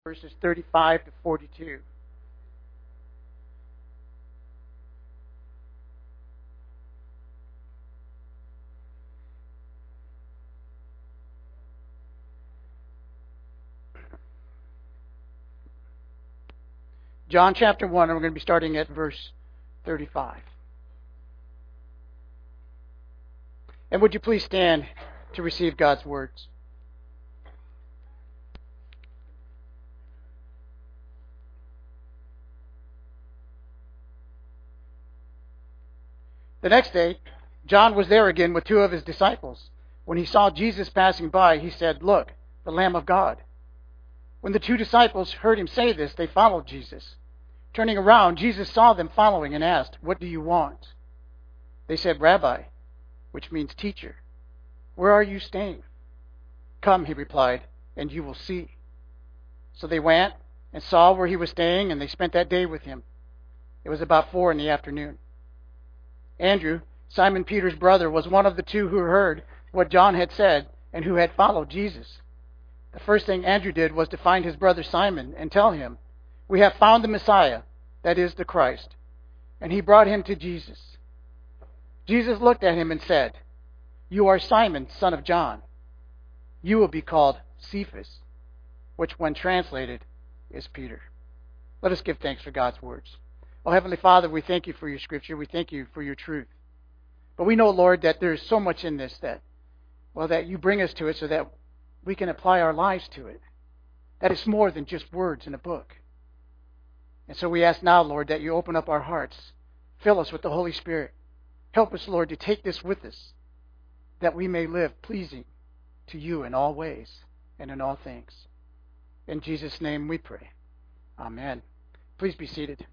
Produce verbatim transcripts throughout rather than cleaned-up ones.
verses thirty-five to forty-two. John chapter one, and we're going to be starting at verse thirty-five. And would you please stand to receive God's words? The next day, John was there again with two of his disciples. When he saw Jesus passing by, he said, "Look, the Lamb of God." When the two disciples heard him say this, they followed Jesus. Turning around, Jesus saw them following and asked, "What do you want?" They said, "Rabbi," which means teacher, "where are you staying?" "Come," he replied, "and you will see." So they went and saw where he was staying, and they spent that day with him. It was about four in the afternoon. Andrew, Simon Peter's brother, was one of the two who heard what John had said and who had followed Jesus. The first thing Andrew did was to find his brother Simon and tell him, "We have found the Messiah, that is the Christ." And he brought him to Jesus. Jesus looked at him and said, "You are Simon, son of John. You will be called Cephas," which when translated is Peter. Let us give thanks for God's words. Oh, Heavenly Father, we thank you for your scripture. We thank you for your truth. But we know, Lord, that there's so much in this that, well, that you bring us to it so that we can apply our lives to it. That it's more than just words in a book. And so we ask now, Lord, that you open up our hearts. Fill us with the Holy Spirit. Help us, Lord, to take this with us, that we may live pleasing to you in all ways and in all things. In Jesus' name we pray. Amen. Please be seated.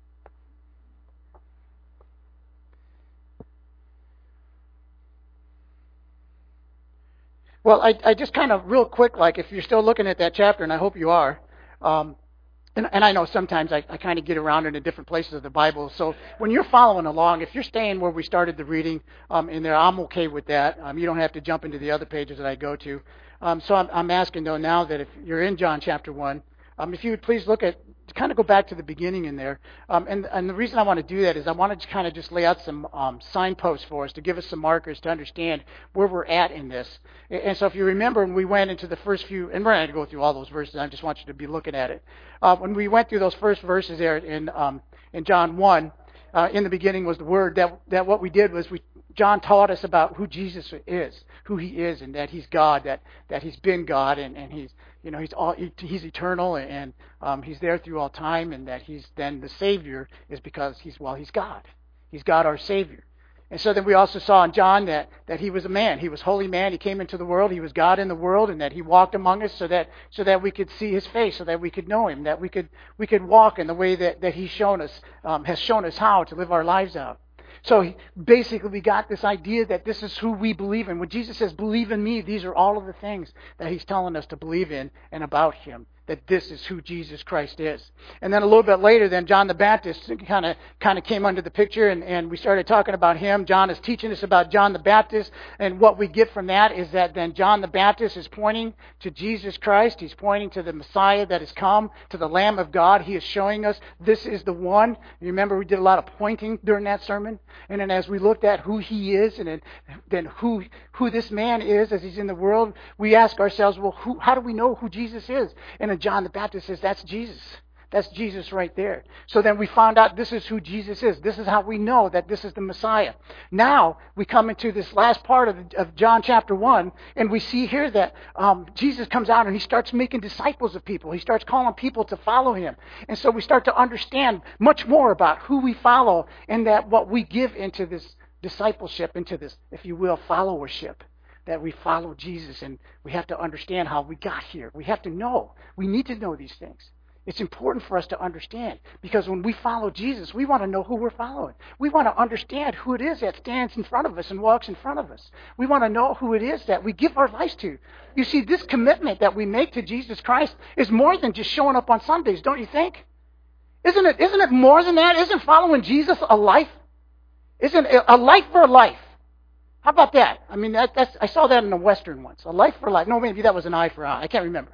Well, I, I just kind of real quick, like if you're still looking at that chapter, and I hope you are, um, and, and I know sometimes I, I kind of get around into different places of the Bible. So when you're following along, if you're staying where we started the reading um, in there, I'm okay with that. Um, you don't have to jump into the other pages that I go to. Um, so I'm, I'm asking, though, now that if you're in John chapter one, um, if you would please look at, kind of go back to the beginning in there. Um, and, and the reason I want to do that is I wanted to kind of just lay out some um, signposts for us to give us some markers to understand where we're at in this. And so if you remember, when we went into the first few, and we're not going to go through all those verses, I just want you to be looking at it. Uh, when we went through those first verses there in um, in John one, uh, in the beginning was the Word, that, that what we did was we John taught us about who Jesus is, who he is, and that he's God, that, that he's been God, and, and he's you know he's all he's eternal, and um, he's there through all time, and that he's then the Savior is because he's well he's God, he's God our Savior. And so then we also saw in John that, that he was a man. He was holy man. He came into the world. He was God in the world, and that he walked among us so that so that we could see his face, so that we could know him, that we could we could walk in the way that, that he's shown us, um, has shown us how to live our lives out. So he, basically we got this idea that this is who we believe in. When Jesus says, "Believe in me," these are all of the things that he's telling us to believe in and about him. That this is who Jesus Christ is. And then a little bit later, then John the Baptist kind of kind of came under the picture, and, and we started talking about him. John is teaching us about John the Baptist, and what we get from that is that then John the Baptist is pointing to Jesus Christ. He's pointing to the Messiah that has come, to the Lamb of God. He is showing us this is the one. You remember we did a lot of pointing during that sermon, and then as we looked at who he is, and then, then who who this man is as he's in the world, we ask ourselves, well, who, how do we know who Jesus is? And John the Baptist says, that's Jesus. That's Jesus right there. So then we found out this is who Jesus is. This is how we know that this is the Messiah. Now we come into this last part of, of John chapter one, and we see here that um, Jesus comes out and he starts making disciples of people. He starts calling people to follow him. And so we start to understand much more about who we follow, and that what we give into this discipleship, into this, if you will, followership. That we follow Jesus, and we have to understand how we got here. We have to know. We need to know these things. It's important for us to understand, because when we follow Jesus, we want to know who we're following. We want to understand who it is that stands in front of us and walks in front of us. We want to know who it is that we give our lives to. You see, this commitment that we make to Jesus Christ is more than just showing up on Sundays, don't you think? Isn't it, isn't it more than that? Isn't following Jesus a life? Isn't it a life for a life? How about that? I mean, that, that's, I saw that in a Western once. A life for life. No, maybe that was an eye for eye. I can't remember.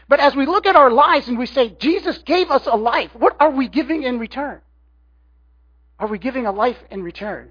But as we look at our lives and we say, Jesus gave us a life, what are we giving in return? Are we giving a life in return?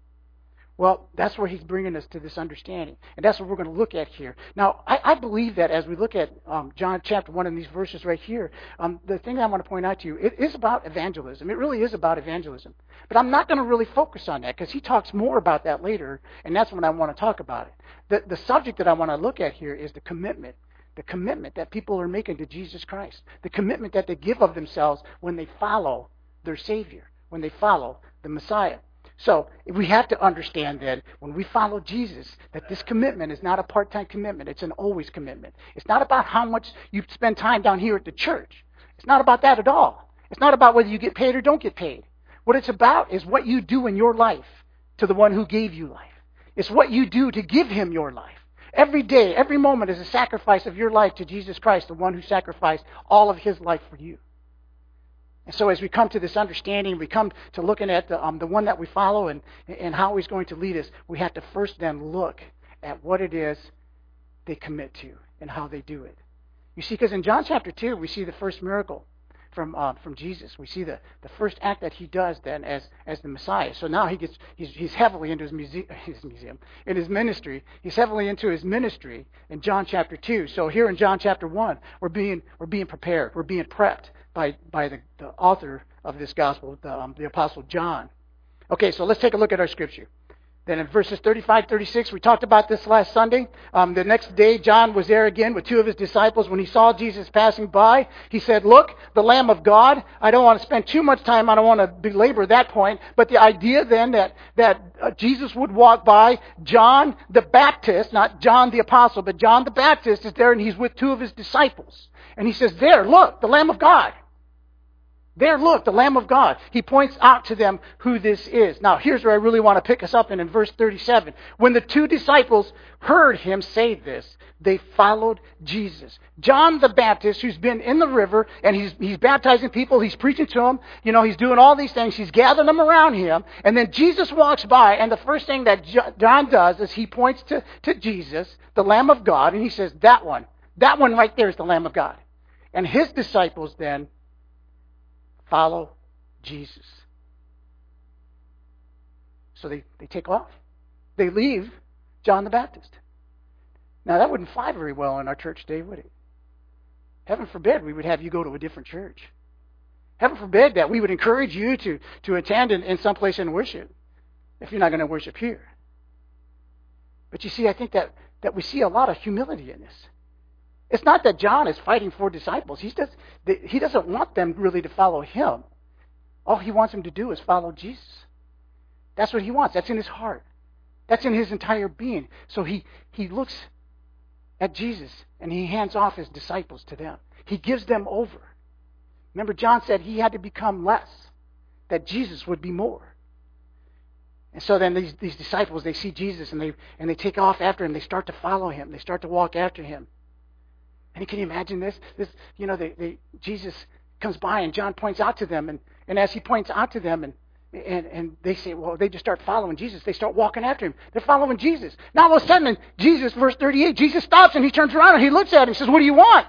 Well, that's where he's bringing us to this understanding. And that's what we're going to look at here. Now, I, I believe that as we look at um, John chapter one and these verses right here, um, the thing I want to point out to you, it is about evangelism. It really is about evangelism. But I'm not going to really focus on that because he talks more about that later, and that's when I want to talk about it. The, the subject that I want to look at here is the commitment. The commitment that people are making to Jesus Christ. The commitment that they give of themselves when they follow their Savior, when they follow the Messiah. So we have to understand that when we follow Jesus, that this commitment is not a part-time commitment. It's an always commitment. It's not about how much you spend time down here at the church. It's not about that at all. It's not about whether you get paid or don't get paid. What it's about is what you do in your life to the one who gave you life. It's what you do to give him your life. Every day, every moment is a sacrifice of your life to Jesus Christ, the one who sacrificed all of his life for you. And so as we come to this understanding, we come to looking at the, um, the one that we follow and, and how he's going to lead us, we have to first then look at what it is they commit to and how they do it. You see, because in John chapter two, we see the first miracle from uh, from Jesus. We see the, the first act that he does then as as the Messiah. So now he gets he's, he's heavily into his, muse- his museum, in his ministry. He's heavily into his ministry in John chapter two. So here in John chapter one, we're being we're being prepared. We're being prepped by by the, the author of this gospel, the, um, the Apostle John. Okay, so let's take a look at our scripture. Then in verses thirty-five, thirty-six, we talked about this last Sunday. Um, the next day, John was there again with two of his disciples. When he saw Jesus passing by, he said, "Look, the Lamb of God." I don't want to spend too much time. I don't want to belabor that point. But the idea then that, that uh, Jesus would walk by, John the Baptist, not John the Apostle, but John the Baptist is there, and he's with two of his disciples. And he says, "There, look, the Lamb of God. There, look, the Lamb of God." He points out to them who this is. Now, here's where I really want to pick us up in, in verse thirty-seven. When the two disciples heard him say this, they followed Jesus. John the Baptist, who's been in the river, and he's, he's baptizing people, he's preaching to them, you know, he's doing all these things, he's gathering them around him, and then Jesus walks by, and the first thing that John does is he points to, to Jesus, the Lamb of God, and he says, that one, that one right there is the Lamb of God. And his disciples then follow Jesus. So they, they take off. They leave John the Baptist. Now that wouldn't fly very well in our church today, would it? Heaven forbid we would have you go to a different church. Heaven forbid that we would encourage you to, to attend in, in some place and worship if you're not going to worship here. But you see, I think that, that we see a lot of humility in this. It's not that John is fighting for disciples. He, does, he doesn't want them really to follow him. All he wants them to do is follow Jesus. That's what he wants. That's in his heart. That's in his entire being. So he, he looks at Jesus and he hands off his disciples to them. He gives them over. Remember, John said he had to become less, that Jesus would be more. And so then these, these disciples, they see Jesus and they, and they take off after him. They start to follow him. They start to walk after him. And can you imagine this? This, you know, they, they, Jesus comes by and John points out to them, and, and as he points out to them, and, and and they say, well, they just start following Jesus. They start walking after him. They're following Jesus. Now all of a sudden, Jesus, verse thirty-eight, Jesus stops and he turns around and he looks at him and says, "What do you want?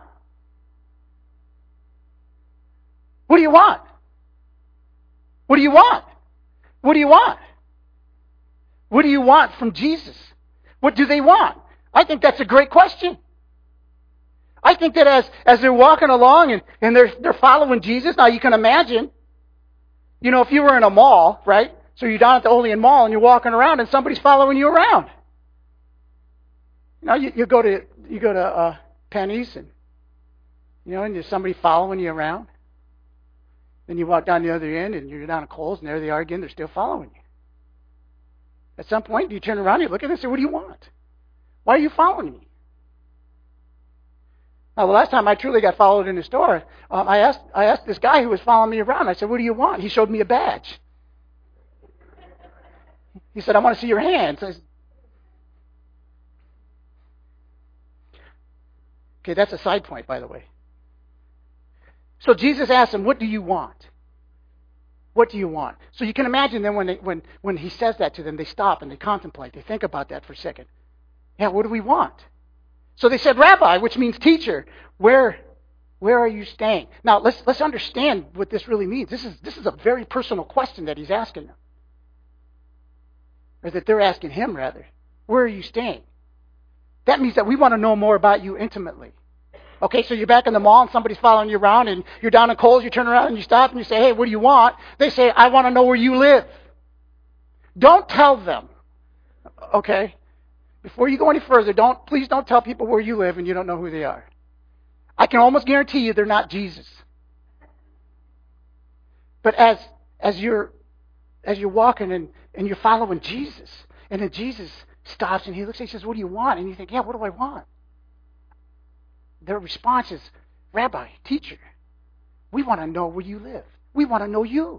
What do you want? What do you want? What do you want? What do you want from Jesus? What do they want?" I think that's a great question. I think that as, as they're walking along and, and they're, they're following Jesus, now you can imagine, you know, if you were in a mall, right? So you're down at the Olean Mall and you're walking around and somebody's following you around. You know, you, you go to you go to uh, Penny's and, you know, and there's somebody following you around. Then you walk down the other end and you're down at Kohl's and there they are again, they're still following you. At some point, you turn around, you look at them and say, "What do you want? Why are you following me?" Now, the last time I truly got followed in the store, um, I asked I asked this guy who was following me around, I said, "What do you want?" He showed me a badge. He said, "I want to see your hands." I said, okay, that's a side point, by the way. So Jesus asked him, "What do you want? What do you want?" So you can imagine then when, they, when, when he says that to them, they stop and they contemplate. They think about that for a second. Yeah, what do we want? So they said, "Rabbi," which means teacher, "where Where are you staying? Now, let's let's understand what this really means. This is this is a very personal question that he's asking them. Or that they're asking him, rather. Where are you staying? That means that we want to know more about you intimately. Okay, so you're back in the mall and somebody's following you around and you're down in Kohl's, you turn around and you stop and you say, hey, what do you want? They say, I want to know where you live. Don't tell them. Okay? Before you go any further, don't please don't tell people where you live and you don't know who they are. I can almost guarantee you they're not Jesus. But as as you're as you're walking and, and you're following Jesus, and then Jesus stops and he looks and he says, what do you want? And you think, yeah, what do I want? Their response is, Rabbi, teacher, we want to know where you live. We want to know you.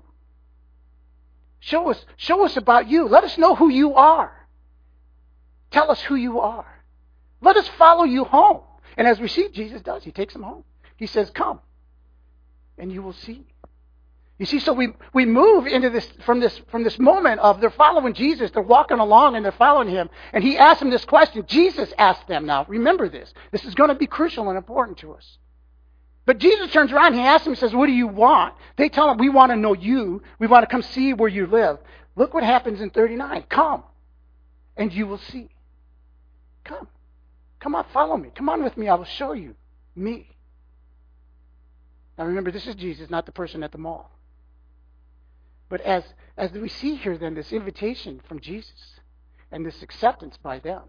Show us, show us about you. Let us know who you are. Tell us who you are. Let us follow you home. And as we see, Jesus does. He takes them home. He says, come, and you will see. You see, so we, we move into this from this from this moment of they're following Jesus, they're walking along and they're following him, and he asked them this question. Jesus asked them now. Remember this. This is going to be crucial and important to us. But Jesus turns around, he asks them, he says, what do you want? They tell him, we want to know you. We want to come see where you live. Look what happens in thirty-nine. Come, and you will see. Come. Come on, follow me. Come on with me. I will show you me. Now remember, this is Jesus, not the person at the mall. But as, as we see here then, this invitation from Jesus and this acceptance by them,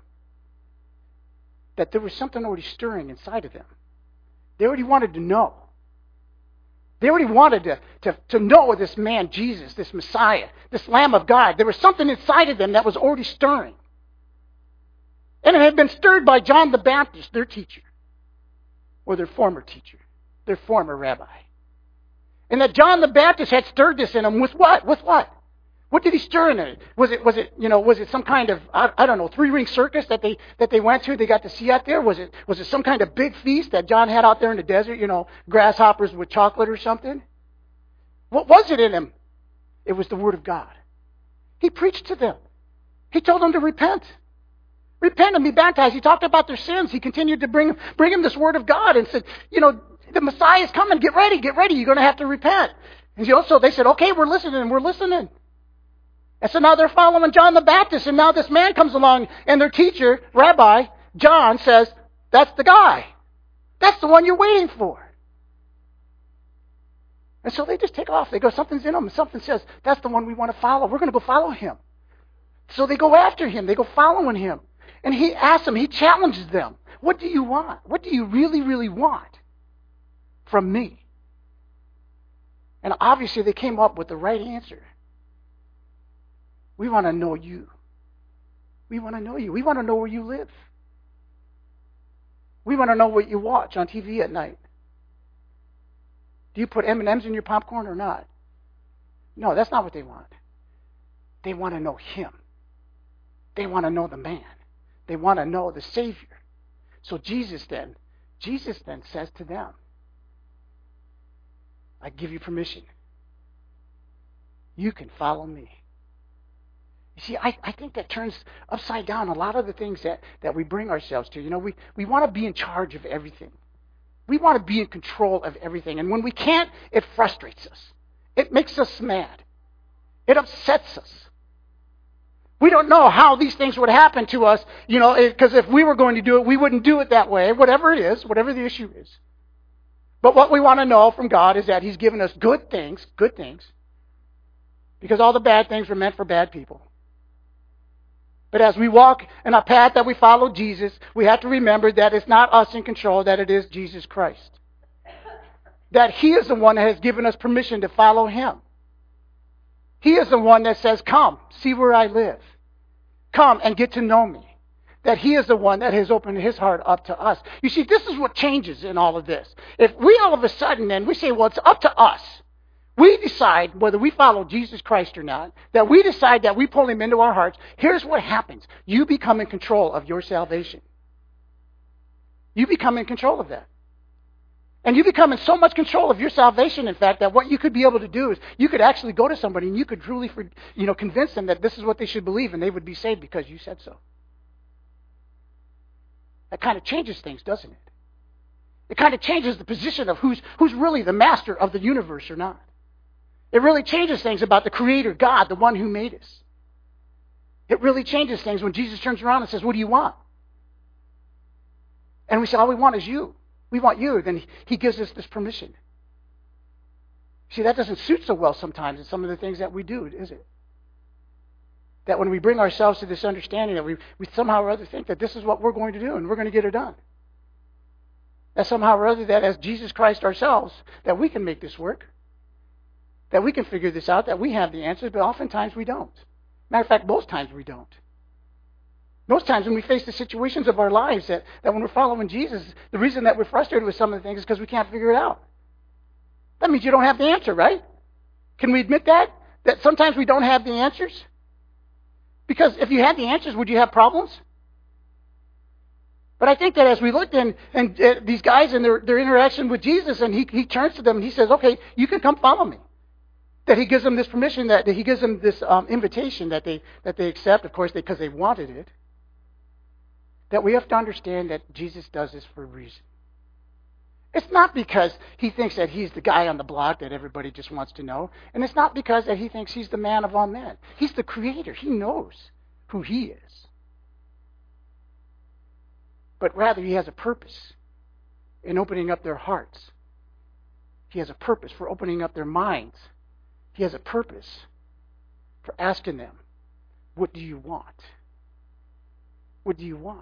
that there was something already stirring inside of them. They already wanted to know. They already wanted to, to, to know this man, Jesus, this Messiah, this Lamb of God. There was something inside of them that was already stirring. And it had been stirred by John the Baptist, their teacher, or their former teacher, their former rabbi. And that John the Baptist had stirred this in them with what? With what? What did he stir in it? Was it, was it, you know, was it some kind of, I, I don't know, three-ring circus that they that they went to? They got to see out there? Was it was it some kind of big feast that John had out there in the desert? You know, grasshoppers with chocolate or something? What was it in him? It was the Word of God. He preached to them. He told them to repent. Repent and be baptized. He talked about their sins. He continued to bring bring them this Word of God and said, you know, the Messiah is coming. Get ready, get ready. You're going to have to repent. And you know, so they said, okay, we're listening, we're listening. And so now they're following John the Baptist, and now this man comes along, and their teacher, Rabbi John, says, that's the guy. That's the one you're waiting for. And so they just take off. They go, something's in them. And something says, that's the one we want to follow. We're going to go follow him. So they go after him. They go following him. And he asks them, he challenges them, what do you want? What do you really, really want from me? And obviously they came up with the right answer. We want to know you. We want to know you. We want to know where you live. We want to know what you watch on T V at night. Do you put M and M's in your popcorn or not? No, that's not what they want. They want to know him. They want to know the man. They want to know the Savior. So Jesus then, Jesus then says to them, I give you permission. You can follow me. You see, I, I think that turns upside down a lot of the things that, that we bring ourselves to. You know, we, we want to be in charge of everything. We want to be in control of everything. And when we can't, it frustrates us. It makes us mad. It upsets us. We don't know how these things would happen to us, you know, because if we were going to do it, we wouldn't do it that way, whatever it is, whatever the issue is. But what we want to know from God is that he's given us good things, good things, because all the bad things were meant for bad people. But as we walk in a path that we follow Jesus, we have to remember that it's not us in control, that it is Jesus Christ. That he is the one that has given us permission to follow him. He is the one that says, come, see where I live. Come and get to know me. That he is the one that has opened his heart up to us. You see, this is what changes in all of this. If we all of a sudden then, we say, well, it's up to us. We decide whether we follow Jesus Christ or not, that we decide that we pull him into our hearts. Here's what happens. You become in control of your salvation. You become in control of that. And you become in so much control of your salvation, in fact, that what you could be able to do is you could actually go to somebody and you could truly, you know, convince them that this is what they should believe and they would be saved because you said so. That kind of changes things, doesn't it? It kind of changes the position of who's, who's really the master of the universe or not. It really changes things about the Creator, God, the one who made us. It really changes things when Jesus turns around and says, what do you want? And we say, all we want is you. We want you. Then he gives us this permission. See, that doesn't suit so well sometimes in some of the things that we do, is it? That when we bring ourselves to this understanding that we, we somehow or other think that this is what we're going to do and we're going to get it done. That somehow or other that as Jesus Christ ourselves, that we can make this work. That we can figure this out, that we have the answers, but oftentimes we don't. Matter of fact, most times we don't. Most times when we face the situations of our lives, that, that when we're following Jesus, the reason that we're frustrated with some of the things is because we can't figure it out. That means you don't have the answer, right? Can we admit that? That sometimes we don't have the answers? Because if you had the answers, would you have problems? But I think that as we looked in, and uh, these guys and their, their interaction with Jesus, and he, he turns to them and he says, okay, you can come follow me. That he gives them this permission, that, that he gives them this um, invitation that they that they accept, of course, because they, they wanted it. That we have to understand that Jesus does this for a reason. It's not because he thinks that he's the guy on the block that everybody just wants to know. And it's not because that he thinks he's the man of all men. He's the Creator. He knows who he is. But rather, he has a purpose in opening up their hearts. He has a purpose for opening up their minds. He has a purpose for asking them, what do you want? What do you want?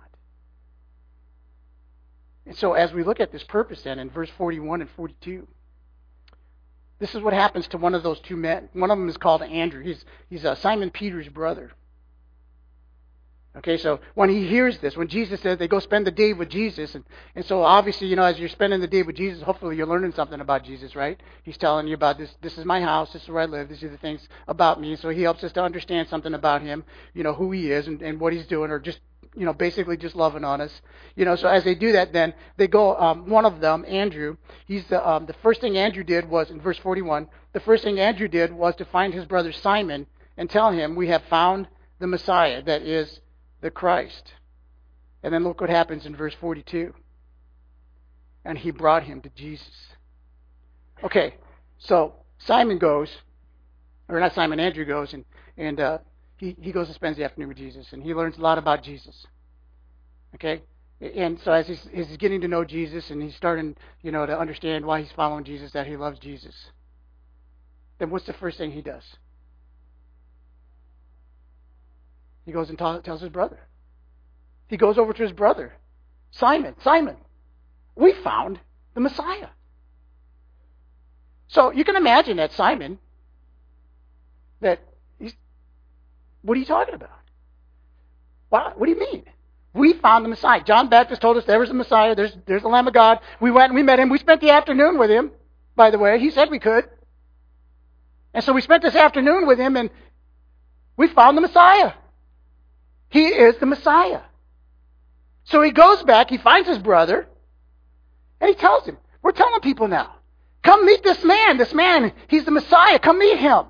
And so as we look at this purpose then in verse forty-one and forty-two, this is what happens to one of those two men. One of them is called Andrew. He's, he's uh, Simon Peter's brother. Okay, so when he hears this, when Jesus says they go spend the day with Jesus, and, and so obviously, you know, as you're spending the day with Jesus, hopefully you're learning something about Jesus, right? He's telling you about this, this is my house, this is where I live, these are the things about me. So he helps us to understand something about him, you know, who he is and, and what he's doing, or just, you know, basically just loving on us. You know, so as they do that, then they go, um, one of them, Andrew, he's the, um, the first thing Andrew did was, in verse forty-one, the first thing Andrew did was to find his brother Simon and tell him, we have found the Messiah, that is the Christ. And then look what happens in verse forty-two. And he brought him to Jesus. Okay, so Simon goes, or not Simon, Andrew goes, and, and uh, he, he goes and spends the afternoon with Jesus, and he learns a lot about Jesus. Okay? And so as he's, as he's getting to know Jesus, and he's starting, you know, to understand why he's following Jesus, that he loves Jesus, then what's the first thing he does? He goes and ta- tells his brother. He goes over to his brother. Simon, Simon, we found the Messiah. So you can imagine that Simon, that he's, what are you talking about? What, what do you mean? We found the Messiah. John Baptist told us there was a Messiah. There's, there's the Lamb of God. We went and we met him. We spent the afternoon with him, by the way. He said we could. And so we spent this afternoon with him, and we found the Messiah. He is the Messiah. So he goes back, he finds his brother, and he tells him, we're telling people now, come meet this man. This man, he's the Messiah. Come meet him.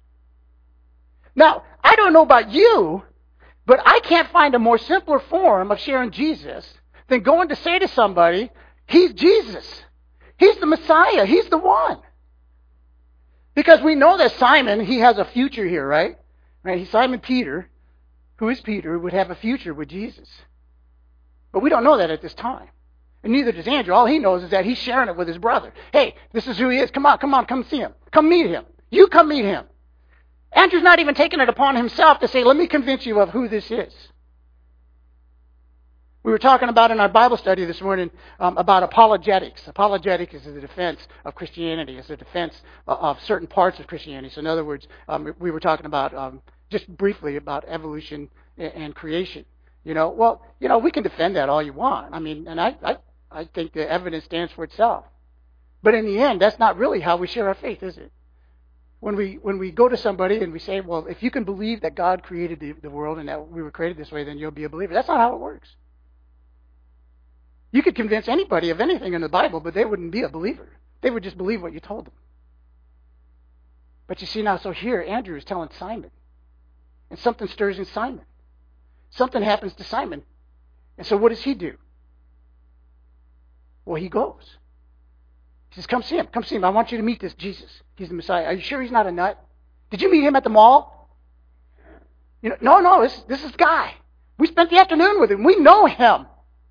Now, I don't know about you, but I can't find a more simpler form of sharing Jesus than going to say to somebody, he's Jesus. He's the Messiah. He's the one. Because we know that Simon, he has a future here, right? Right? He's Simon Peter. Who is Peter, would have a future with Jesus. But we don't know that at this time. And neither does Andrew. All he knows is that he's sharing it with his brother. Hey, this is who he is. Come on, come on, come see him. Come meet him. You come meet him. Andrew's not even taking it upon himself to say, let me convince you of who this is. We were talking about in our Bible study this morning um, about apologetics. Apologetics is the defense of Christianity. It's the defense of certain parts of Christianity. So in other words, um, we were talking about... Um, just briefly about evolution and creation. You know, well, you know, we can defend that all you want. I mean, and I, I, I think the evidence stands for itself. But in the end, that's not really how we share our faith, is it? When we when we go to somebody and we say, well, if you can believe that God created the, the world and that we were created this way, then you'll be a believer. That's not how it works. You could convince anybody of anything in the Bible, but they wouldn't be a believer. They would just believe what you told them. But you see now, so here, Andrew is telling Simon. And something stirs in Simon. Something happens to Simon. And so what does he do? Well, he goes. He says, come see him. Come see him. I want you to meet this Jesus. He's the Messiah. Are you sure he's not a nut? Did you meet him at the mall? You know, no, no, this, this is the guy. We spent the afternoon with him. We know him.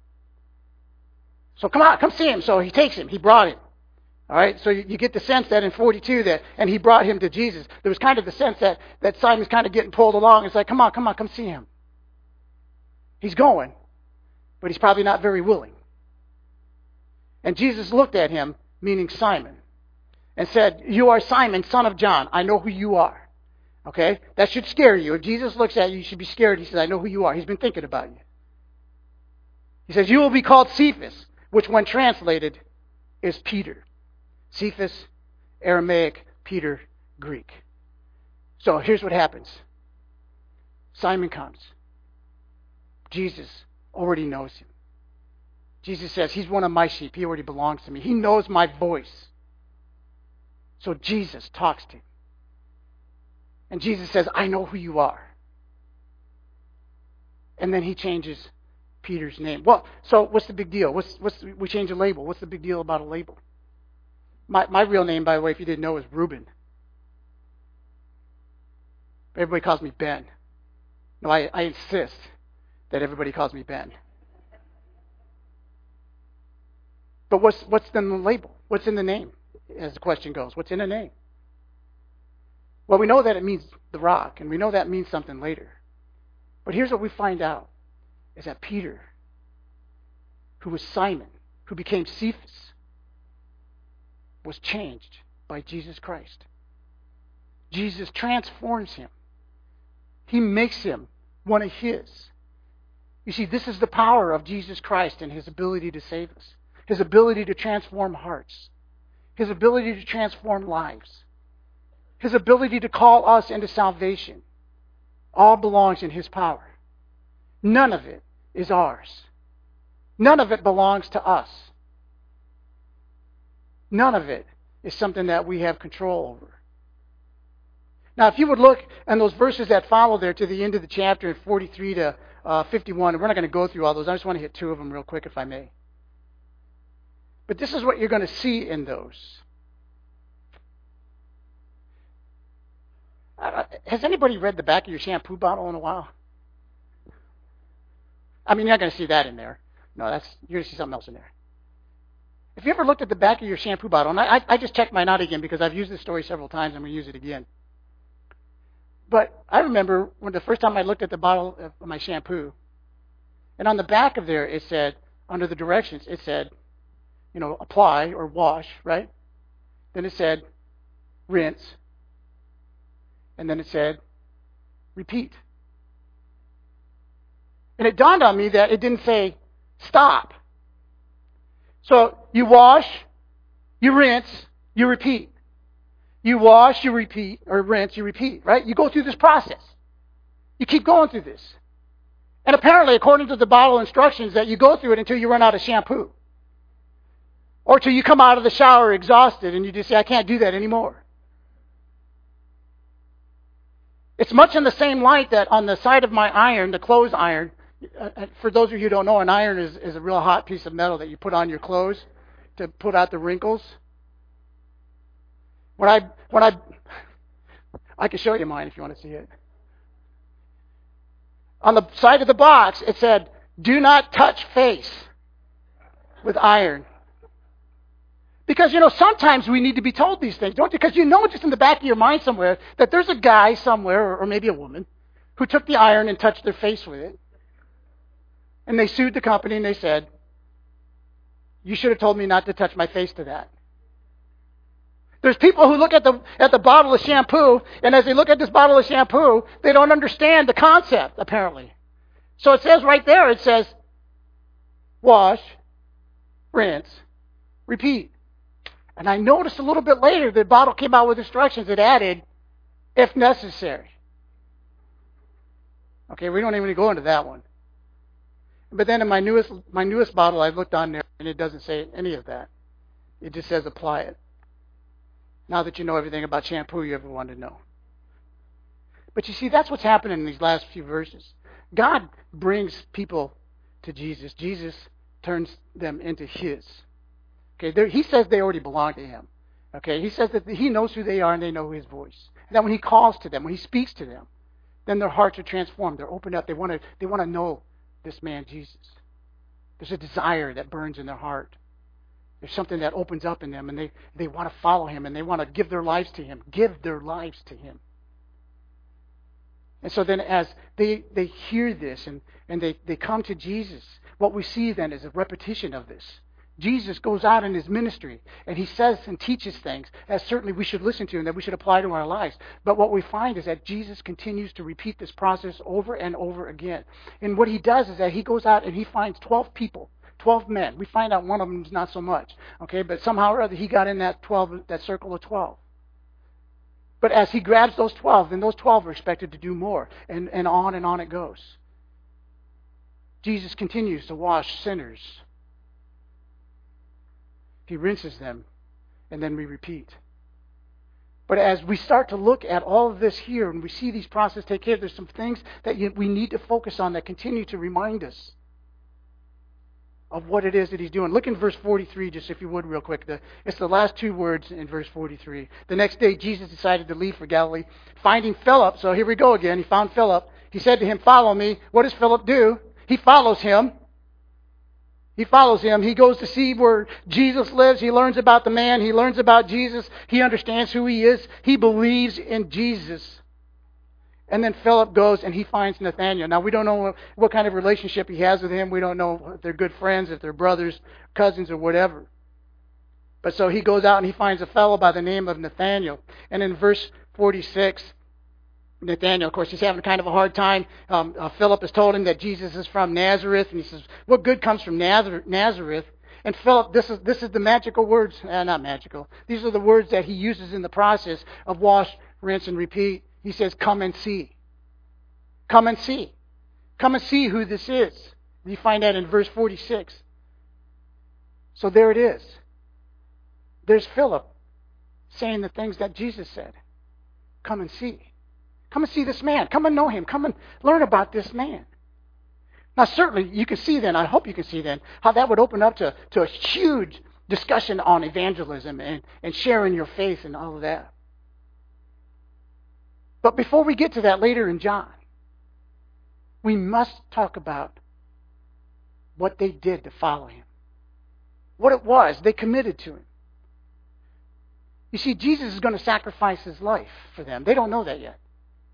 So come on, come see him. So he takes him. He brought him. All right, so you, you get the sense that in forty-two that, and he brought him to Jesus. There was kind of the sense that, that Simon's kind of getting pulled along. It's like, come on, come on, come see him. He's going, but he's probably not very willing. And Jesus looked at him, meaning Simon, and said, you are Simon, son of John. I know who you are. Okay? That should scare you. If Jesus looks at you, you should be scared. He says, I know who you are. He's been thinking about you. He says, you will be called Cephas, which when translated is Peter. Cephas, Aramaic, Peter, Greek. So here's what happens. Simon comes. Jesus already knows him. Jesus says, he's one of my sheep. He already belongs to me. He knows my voice. So Jesus talks to him. And Jesus says, I know who you are. And then he changes Peter's name. Well, so what's the big deal? What's, what's we change a label. What's the big deal about a label? My, my real name, by the way, if you didn't know, is Reuben. Everybody calls me Ben. No, I, I insist that everybody calls me Ben. But what's what's in the label? What's in the name? As the question goes, what's in the name? Well, we know that it means the rock, and we know that means something later. But here's what we find out, is that Peter, who was Simon, who became Cephas, was changed by Jesus Christ. Jesus transforms him. He makes him one of his. You see, this is the power of Jesus Christ and his ability to save us. His ability to transform hearts. His ability to transform lives. His ability to call us into salvation. All belongs in his power. None of it is ours. None of it belongs to us. None of it is something that we have control over. Now, if you would look in those verses that follow there to the end of the chapter in forty-three to uh, fifty-one, and we're not going to go through all those. I just want to hit two of them real quick, if I may. But this is what you're going to see in those. Uh, has anybody read the back of your shampoo bottle in a while? I mean, you're not going to see that in there. No, that's you're going to see something else in there. If you ever looked at the back of your shampoo bottle, and I, I just checked mine out again because I've used this story several times, I'm going to use it again. But I remember when the first time I looked at the bottle of my shampoo, and on the back of there it said, under the directions, it said, you know, apply or wash, right? Then it said, rinse. And then it said, repeat. And it dawned on me that it didn't say, stop. So you wash, you rinse, you repeat. You wash, you repeat, or rinse, you repeat, right? You go through this process. You keep going through this. And apparently, according to the bottle instructions, that you go through it until you run out of shampoo. Or till you come out of the shower exhausted and you just say, I can't do that anymore. It's much in the same light that on the side of my iron, the clothes iron, uh, for those of you who don't know, an iron is, is a real hot piece of metal that you put on your clothes to put out the wrinkles. When I, when I, I can show you mine if you want to see it. On the side of the box, it said, do not touch face with iron. Because, you know, sometimes we need to be told these things, don't you? Because you know just in the back of your mind somewhere that there's a guy somewhere, or maybe a woman, who took the iron and touched their face with it. And they sued the company and they said, you should have told me not to touch my face to that. There's people who look at the at the bottle of shampoo, and as they look at this bottle of shampoo, they don't understand the concept, apparently. So it says right there, it says, wash, rinse, repeat. And I noticed a little bit later, the bottle came out with instructions that added, if necessary. Okay, we don't even go into that one. But then in my newest my newest bottle, I looked on there, and it doesn't say any of that. It just says apply it. Now that you know everything about shampoo you ever wanted to know. But you see, that's what's happening in these last few verses. God brings people to Jesus. Jesus turns them into his. Okay, They're, he says they already belong to him. Okay, he says that he knows who they are and they know his voice. And that when he calls to them, when he speaks to them, then their hearts are transformed. They're opened up. They want to they want to know this man Jesus. There's a desire that burns in their heart. There's something that opens up in them, and they, they want to follow him, and they want to give their lives to him. Give their lives to him. And so then as they, they hear this and, and they, they come to Jesus, what we see then is a repetition of this. Jesus goes out in his ministry, and he says and teaches things that certainly we should listen to and that we should apply to our lives. But what we find is that Jesus continues to repeat this process over and over again. And what he does is that he goes out and he finds twelve people, twelve men. We find out one of them is not so much, okay? But somehow or other he got in that twelve, that circle of twelve. But as he grabs those twelve, then those twelve are expected to do more, and, and on and on it goes. Jesus continues to wash sinners. He rinses them, and then we repeat. But as we start to look at all of this here, and we see these processes take care, there's some things that we need to focus on that continue to remind us of what it is that he's doing. Look in verse forty-three, just if you would, real quick. The, it's the last two words in verse forty-three. The next day, Jesus decided to leave for Galilee, finding Philip. So here we go again. He found Philip. He said to him, "Follow me." What does Philip do? He follows him. He follows him. He goes to see where Jesus lives. He learns about the man. He learns about Jesus. He understands who he is. He believes in Jesus. And then Philip goes and he finds Nathanael. Now, we don't know what kind of relationship he has with him. We don't know if they're good friends, if they're brothers, cousins, or whatever. But so he goes out and he finds a fellow by the name of Nathanael. And in verse forty-six, Nathanael, of course, he's having kind of a hard time. Um, uh, Philip has told him that Jesus is from Nazareth. And he says, what good comes from Nazareth? And Philip, this is this is the magical words. Eh, not magical. These are the words that he uses in the process of wash, rinse, and repeat. He says, come and see. Come and see. Come and see who this is. You find that in verse forty-six. So there it is. There's Philip saying the things that Jesus said. Come and see. Come and see this man. Come and know him. Come and learn about this man. Now, certainly, you can see then, I hope you can see then, how that would open up to, to a huge discussion on evangelism and, and sharing your faith and all of that. But before we get to that later in John, we must talk about what they did to follow him. What it was they committed to him. You see, Jesus is going to sacrifice his life for them. They don't know that yet.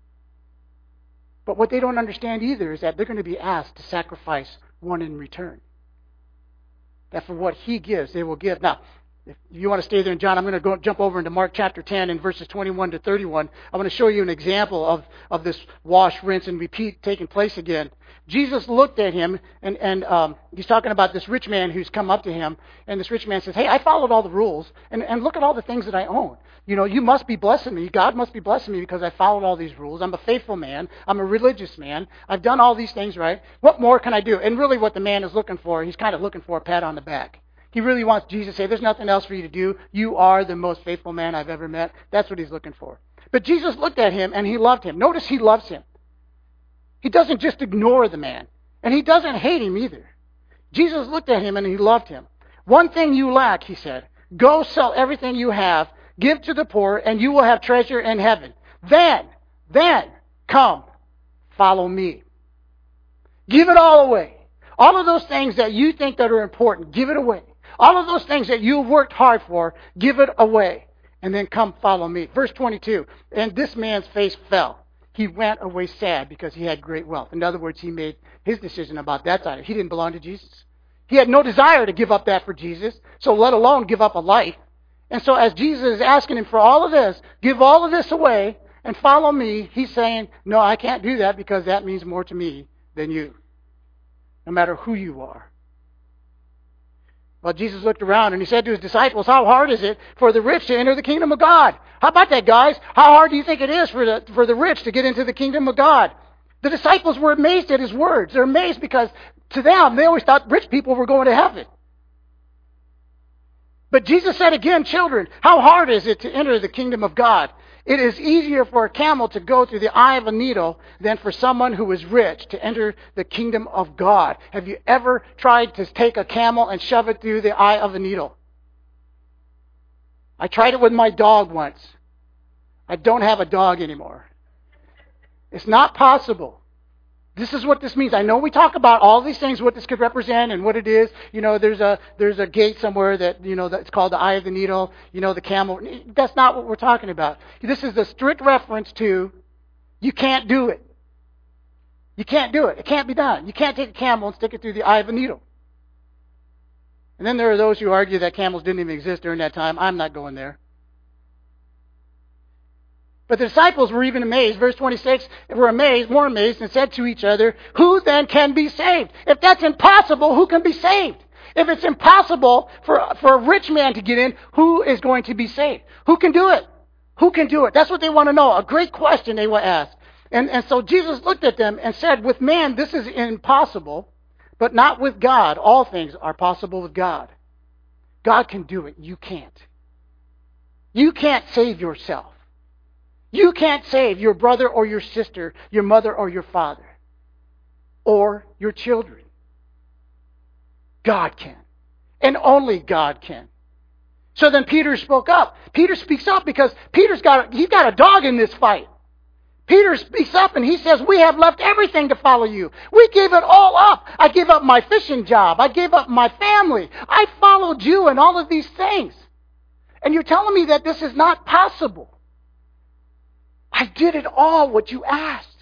But what they don't understand either is that they're going to be asked to sacrifice one in return. That for what he gives, they will give. Now, if you want to stay there in John, I'm going to go jump over into Mark chapter ten and verses twenty-one to thirty-one. I want to show you an example of, of this wash, rinse, and repeat taking place again. Jesus looked at him, and, and um, he's talking about this rich man who's come up to him. And this rich man says, hey, I followed all the rules, and, and look at all the things that I own. You know, you must be blessing me. God must be blessing me because I followed all these rules. I'm a faithful man. I'm a religious man. I've done all these things right. What more can I do? And really what the man is looking for, he's kind of looking for a pat on the back. He really wants Jesus to say, there's nothing else for you to do. You are the most faithful man I've ever met. That's what he's looking for. But Jesus looked at him and he loved him. Notice he loves him. He doesn't just ignore the man. And he doesn't hate him either. Jesus looked at him and he loved him. One thing you lack, he said. Go sell everything you have. Give to the poor, and you will have treasure in heaven. Then, then, come, follow me. Give it all away. All of those things that you think that are important, give it away. All of those things that you've worked hard for, give it away. And then come follow me. Verse twenty-two, and this man's face fell. He went away sad because he had great wealth. In other words, he made his decision about that side. He didn't belong to Jesus. He had no desire to give up that for Jesus, so let alone give up a life. And so as Jesus is asking him for all of this, give all of this away and follow me, he's saying, no, I can't do that because that means more to me than you, no matter who you are. Well, Jesus looked around and he said to his disciples, how hard is it for the rich to enter the kingdom of God? How about that, guys? How hard do you think it is for the, for the rich to get into the kingdom of God? The disciples were amazed at his words. They're amazed because to them, they always thought rich people were going to heaven. But Jesus said again, children, how hard is it to enter the kingdom of God? It is easier for a camel to go through the eye of a needle than for someone who is rich to enter the kingdom of God. Have you ever tried to take a camel and shove it through the eye of a needle? I tried it with my dog once. I don't have a dog anymore. It's not possible. This is what this means. I know we talk about all these things, what this could represent and what it is. You know, there's a there's a gate somewhere that, you know, that's called the eye of the needle. You know, the camel. That's not what we're talking about. This is a strict reference to you can't do it. You can't do it. It can't be done. You can't take a camel and stick it through the eye of a needle. And then there are those who argue that camels didn't even exist during that time. I'm not going there. But the disciples were even amazed. Verse twenty-six, were amazed, more amazed, and said to each other, who then can be saved? If that's impossible, who can be saved? If it's impossible for, for a rich man to get in, who is going to be saved? Who can do it? Who can do it? That's what they want to know. A great question they will ask. And, and so Jesus looked at them and said, with man, this is impossible, but not with God. All things are possible with God. God can do it. You can't. You can't save yourself. You can't save your brother or your sister, your mother or your father, or your children. God can. And only God can. So then Peter spoke up. Peter speaks up because Peter's got, he's got a dog in this fight. Peter speaks up and he says, we have left everything to follow you. We gave it all up. I gave up my fishing job. I gave up my family. I followed you and all of these things. And you're telling me that this is not possible. I did it all what you asked.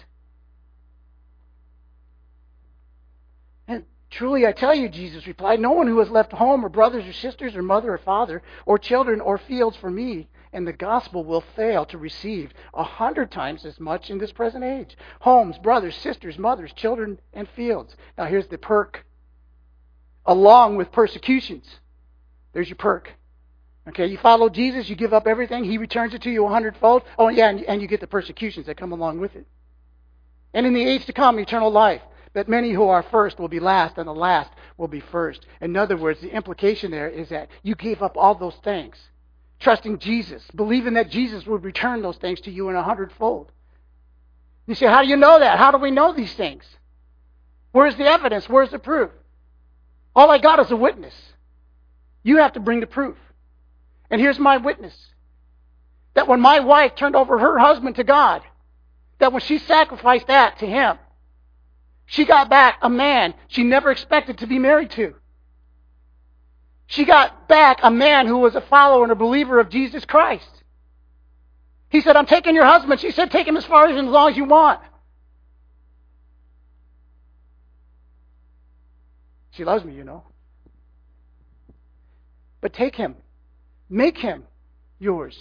And truly I tell you, Jesus replied, no one who has left home or brothers or sisters or mother or father or children or fields for me and the gospel will fail to receive a hundred times as much in this present age. Homes, brothers, sisters, mothers, children, and fields. Now here's the perk. Along with persecutions. There's your perk. Okay, you follow Jesus, you give up everything, He returns it to you a hundredfold. Oh yeah, and, and you get the persecutions that come along with it. And in the age to come, eternal life. But many who are first will be last, and the last will be first. In other words, the implication there is that you gave up all those things. Trusting Jesus, believing that Jesus would return those things to you in a hundredfold. You say, how do you know that? How do we know these things? Where's the evidence? Where's the proof? All I got is a witness. You have to bring the proof. And here's my witness. That when my wife turned over her husband to God, that when she sacrificed that to Him, she got back a man she never expected to be married to. She got back a man who was a follower and a believer of Jesus Christ. He said, I'm taking your husband. She said, take him as far as and as long as you want. She loves me, you know. But take him. Make him yours.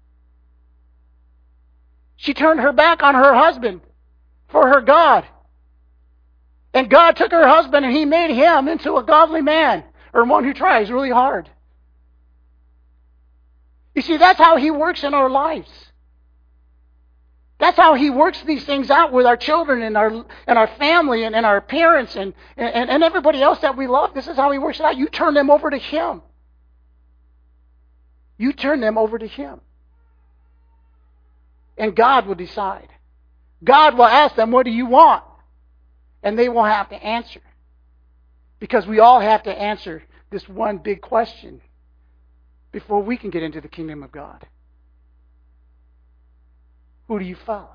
She turned her back on her husband for her God. And God took her husband and He made him into a godly man, or one who tries really hard. You see, that's how He works in our lives. That's how He works these things out with our children and our and our family and, and our parents and, and, and everybody else that we love. This is how He works it out. You turn them over to Him. You turn them over to Him. And God will decide. God will ask them, what do you want? And they will have to answer. Because we all have to answer this one big question before we can get into the kingdom of God. Who do you follow?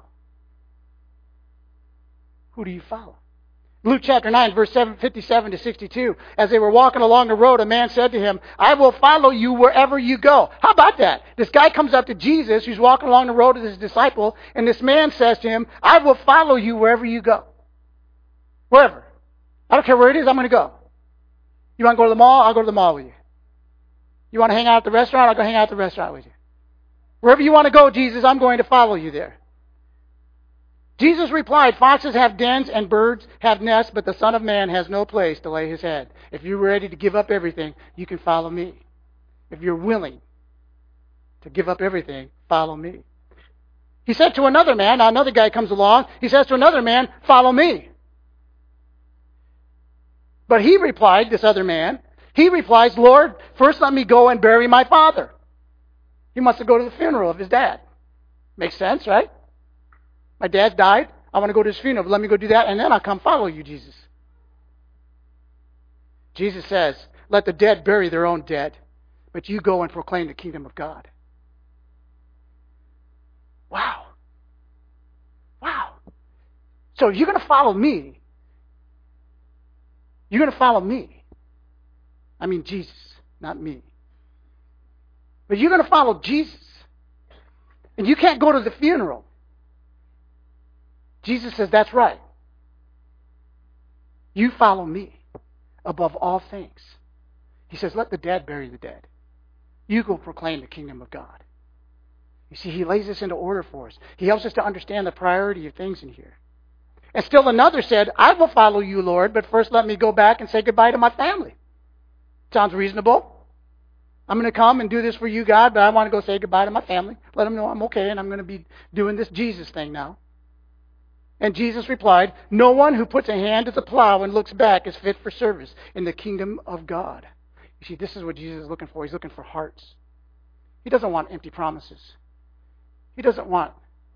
Who do you follow? Luke chapter nine, verse fifty-seven to sixty-two. As they were walking along the road, a man said to him, I will follow you wherever you go. How about that? This guy comes up to Jesus, who's walking along the road with his disciple, and this man says to him, I will follow you wherever you go. Wherever. I don't care where it is, I'm going to go. You want to go to the mall? I'll go to the mall with you. You want to hang out at the restaurant? I'll go hang out at the restaurant with you. Wherever you want to go, Jesus, I'm going to follow you there. Jesus replied, foxes have dens and birds have nests, but the Son of Man has no place to lay His head. If you're ready to give up everything, you can follow me. If you're willing to give up everything, follow me. He said to another man, now another guy comes along, he says to another man, follow me. But he replied, this other man, he replies, Lord, first let me go and bury my father. He wants to go to the funeral of his dad. Makes sense, right? My dad died. I want to go to his funeral. Let me go do that, and then I'll come follow you, Jesus. Jesus says, let the dead bury their own dead. but you go and proclaim the kingdom of God. Wow. Wow. So you're going to follow me. You're going to follow me. I mean Jesus, not me. But you're going to follow Jesus. And you can't go to the funeral. Jesus says, that's right. You follow me above all things. He says, let the dead bury the dead. You go proclaim the kingdom of God. You see, he lays this into order for us. He helps us to understand the priority of things in here. And still another said, I will follow you, Lord, but first let me go back and say goodbye to my family. Sounds reasonable. I'm going to come and do this for you, God, but I want to go say goodbye to my family. Let them know I'm okay, and I'm going to be doing this Jesus thing now. And Jesus replied, no one who puts a hand to the plow and looks back is fit for service in the kingdom of God. You see, this is what Jesus is looking for. He's looking for hearts. He doesn't want empty promises. He doesn't want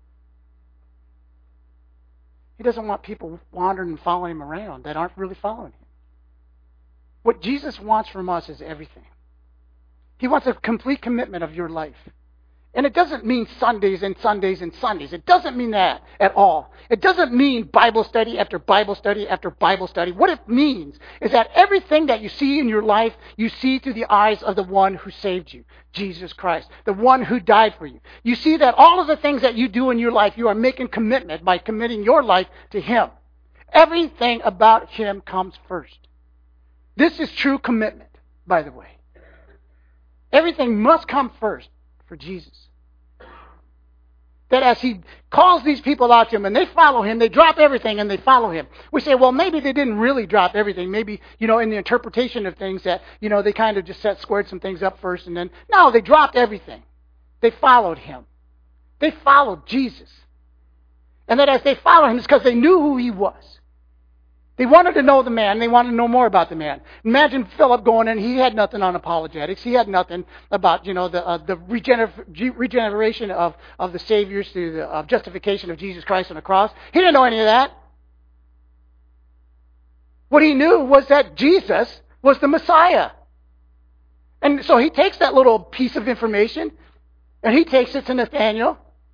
He doesn't want people wandering and following him around that aren't really following him. What Jesus wants from us is everything. He wants a complete commitment of your life. And it doesn't mean Sundays and Sundays and Sundays. It doesn't mean that at all. It doesn't mean Bible study after Bible study after Bible study. What it means is that everything that you see in your life, you see through the eyes of the one who saved you, Jesus Christ, the one who died for you. You see that all of the things that you do in your life, you are making commitment by committing your life to Him. Everything about Him comes first. This is true commitment, by the way. Everything must come first for Jesus. That as He calls these people out to Him and they follow Him, they drop everything and they follow Him. We say, well, maybe they didn't really drop everything. Maybe, you know, in the interpretation of things that, you know, they kind of just set, squared some things up first and then, no, they dropped everything. They followed Him. They followed Jesus. And that as they followed Him, it's because they knew who He was. They wanted to know the man. They wanted to know more about the man. Imagine Philip going in. He had nothing on apologetics. He had nothing about, you know, the uh, the regener- regeneration of, of the Saviors through the uh, justification of Jesus Christ on the cross. He didn't know any of that. What he knew was that Jesus was the Messiah. And so he takes that little piece of information and he takes it to Nathanael.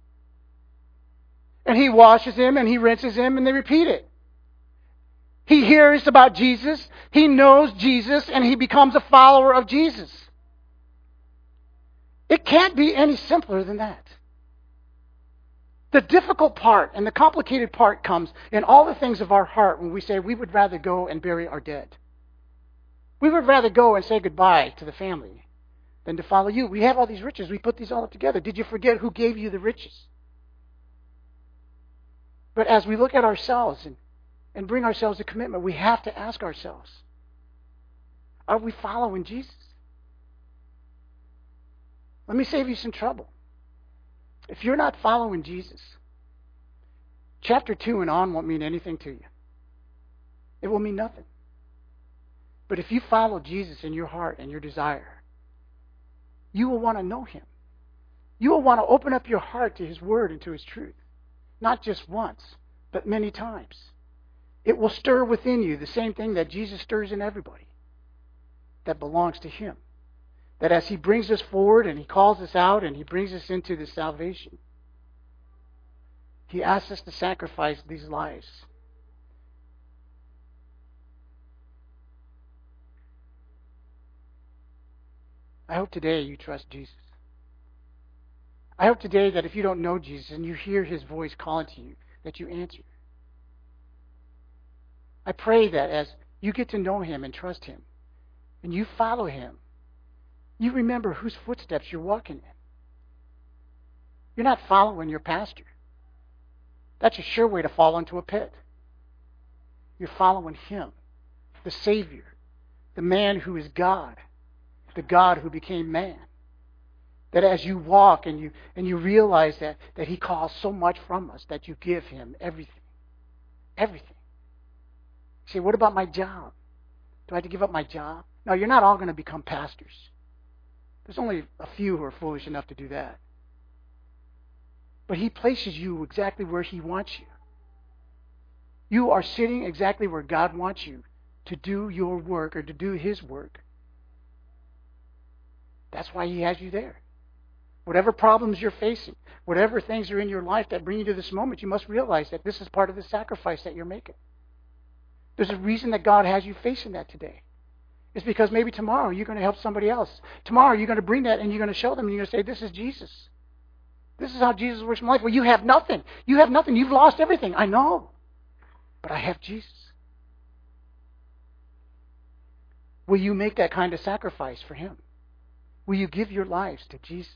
And he washes him and he rinses him and they repeat it. He hears about Jesus, he knows Jesus, and he becomes a follower of Jesus. It can't be any simpler than that. The difficult part and the complicated part comes in all the things of our heart when we say we would rather go and bury our dead. We would rather go and say goodbye to the family than to follow you. We have all these riches. We put these all up together. Did you forget who gave you the riches? But as we look at ourselves and and bring ourselves to commitment, we have to ask ourselves, are we following Jesus? Let me save you some trouble. If you're not following Jesus, chapter two and on won't mean anything to you. It will mean nothing. But if you follow Jesus in your heart and your desire, you will want to know Him. You will want to open up your heart to His Word and to His truth. Not just once, but many times. It will stir within you the same thing that Jesus stirs in everybody that belongs to Him. That as He brings us forward and He calls us out and He brings us into the salvation, He asks us to sacrifice these lives. I hope today you trust Jesus. I hope today that if you don't know Jesus and you hear His voice calling to you, that you answer. I pray that as you get to know Him and trust Him, and you follow Him, you remember whose footsteps you're walking in. You're not following your pastor. That's a sure way to fall into a pit. You're following Him, the Savior, the man who is God, the God who became man. That as you walk and you and you realize that, that He calls so much from us, that you give Him everything. Everything. You say, what about my job? Do I have to give up my job? No, you're not all going to become pastors. There's only a few who are foolish enough to do that. But He places you exactly where He wants you. You are sitting exactly where God wants you to do your work or to do His work. That's why He has you there. Whatever problems you're facing, whatever things are in your life that bring you to this moment, you must realize that this is part of the sacrifice that you're making. There's a reason that God has you facing that today. It's because maybe tomorrow you're going to help somebody else. Tomorrow you're going to bring that and you're going to show them and you're going to say, this is Jesus. This is how Jesus works in life. Well, you have nothing. You have nothing. You've lost everything. I know. But I have Jesus. Will you make that kind of sacrifice for Him? Will you give your lives to Jesus?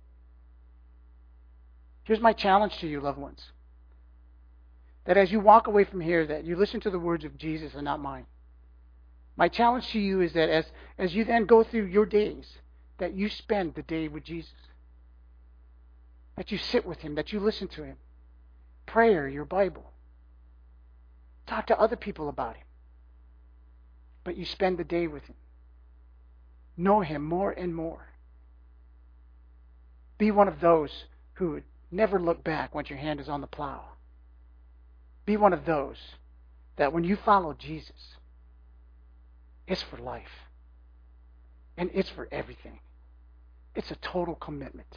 Here's my challenge to you, loved ones. That as you walk away from here, that you listen to the words of Jesus and not mine. My challenge to you is that as, as you then go through your days, that you spend the day with Jesus. That you sit with Him, that you listen to Him. Prayer, your Bible. Talk to other people about Him. But you spend the day with Him. Know Him more and more. Be one of those who would never look back once your hand is on the plow. Be one of those that when you follow Jesus, it's for life. And it's for everything. It's a total commitment.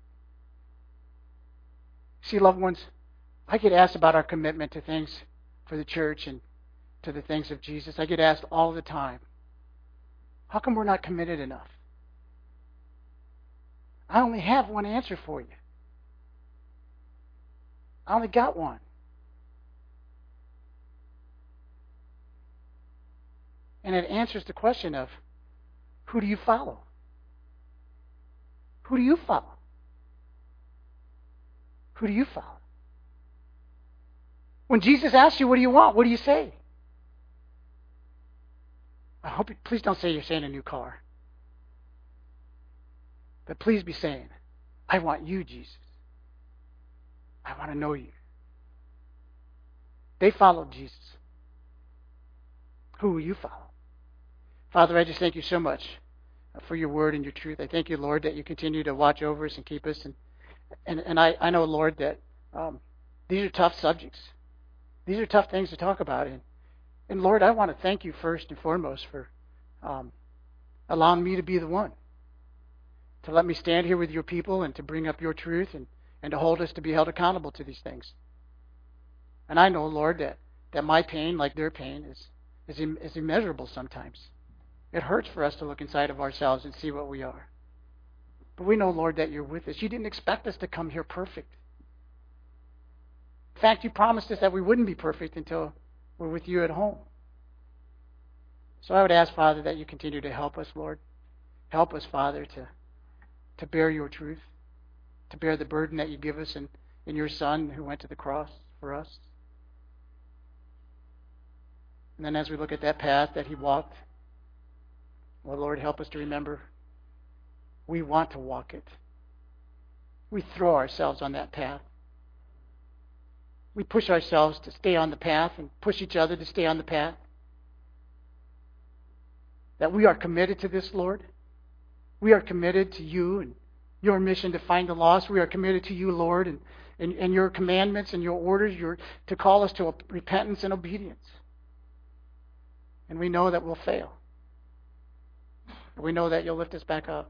See, loved ones, I get asked about our commitment to things for the church and to the things of Jesus. I get asked all the time, how come we're not committed enough? I only have one answer for you. I only got one. And it answers the question of, who do you follow? Who do you follow? Who do you follow? When Jesus asks you, what do you want? What do you say? I hope you, please don't say you're saying a new car. But please be saying, I want you, Jesus. I want to know you. They followed Jesus. Who will you follow? Father, I just thank you so much for your word and your truth. I thank you, Lord, that you continue to watch over us and keep us. And and, and I, I know, Lord, that um, these are tough subjects. These are tough things to talk about. And, and Lord, I want to thank you first and foremost for um, allowing me to be the one. To let me stand here with your people and to bring up your truth and, and to hold us to be held accountable to these things. And I know, Lord, that, that my pain, like their pain, is, is, im- is immeasurable sometimes. It hurts for us to look inside of ourselves and see what we are. But we know, Lord, that you're with us. You didn't expect us to come here perfect. In fact, you promised us that we wouldn't be perfect until we're with you at home. So I would ask, Father, that you continue to help us, Lord. Help us, Father, to, to bear your truth, to bear the burden that you give us in, in your Son who went to the cross for us. And then as we look at that path that he walked, well, Lord, help us to remember we want to walk it. We throw ourselves on that path. We push ourselves to stay on the path and push each other to stay on the path. That we are committed to this, Lord. We are committed to you and your mission to find the lost. We are committed to you, Lord, and, and, and your commandments and your orders your, to call us to repentance and obedience. And we know that we'll fail. We know that you'll lift us back up.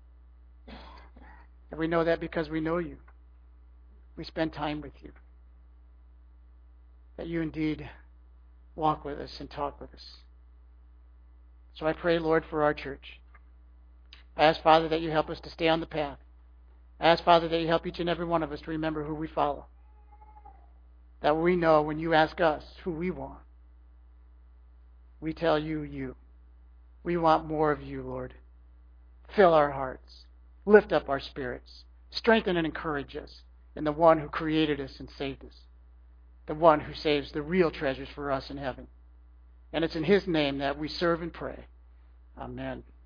And we know that because we know you. We spend time with you. That you indeed walk with us and talk with us. So I pray, Lord, for our church. I ask, Father, that you help us to stay on the path. I ask, Father, that you help each and every one of us to remember who we follow. That we know when you ask us who we want, we tell you, you. We want more of you, Lord. Fill our hearts. Lift up our spirits. Strengthen and encourage us in the one who created us and saved us. The one who saves the real treasures for us in heaven. And it's in his name that we serve and pray. Amen.